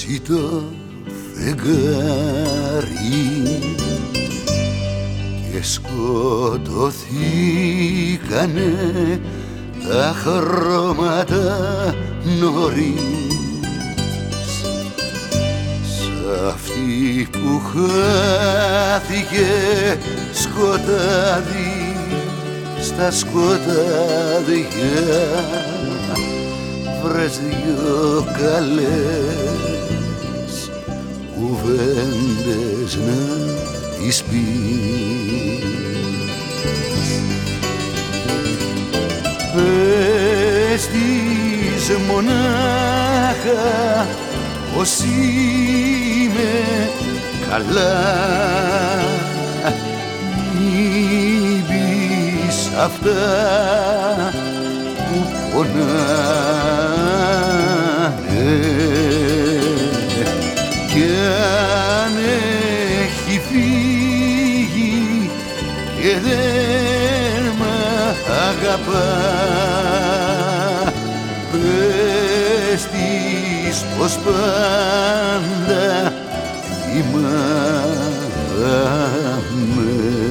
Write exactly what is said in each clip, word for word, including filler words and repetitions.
πέσει το φεγγάρι και σκοτωθήκανε τα χρώματα νωρίς. Σ' αυτή που χάθηκε σκοτάδι στα σκοτάδια, βρες δυο καλές κουβέντες να τις πεις. Πες της μονάχα πως είμαι καλά, μην πεις αυτά που πονάνε, κι αν έχει φύγει και δεν μ' αγαπά, πες της πως πάντα θυμάμαι.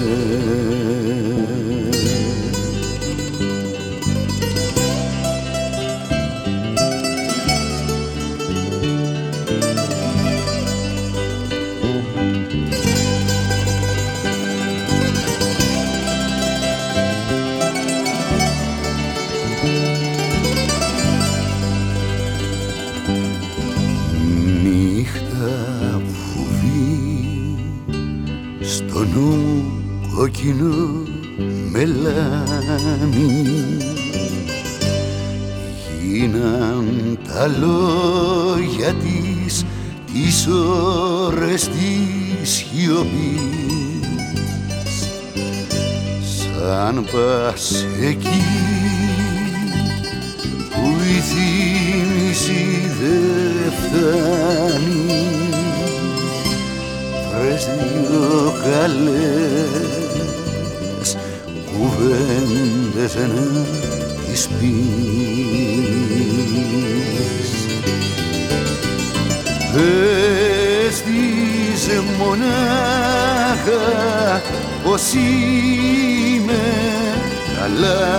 Στο νου κόκκινο μελάνι, γίναν τα λόγια της τις ώρες της σιωπής. Σαν πας εκεί που η θύμηση δεν φτάνει, βρες δυο καλές κουβέντες να τις πεις. Πες της μονάχα πως είμαι καλά,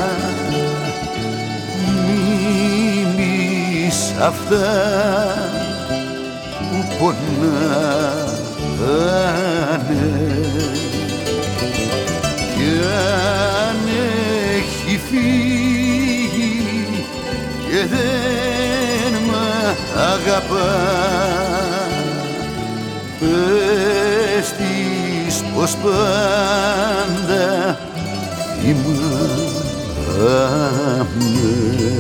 μην πεις αυτά που πονάνε, κι αν έχει φύγει και δεν μ' αγαπά, πες της πως πάντα θυμάμαι.